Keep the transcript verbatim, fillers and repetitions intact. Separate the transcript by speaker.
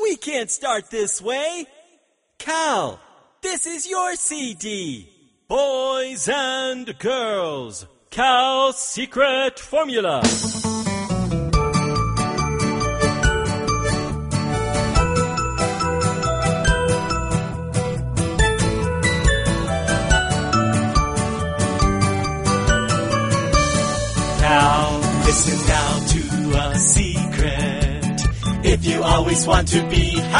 Speaker 1: We can't start this way. Cal, this is your C D. Boys and girls, Cal's secret formula. Now, listen now to a secret. If you always want to be happy,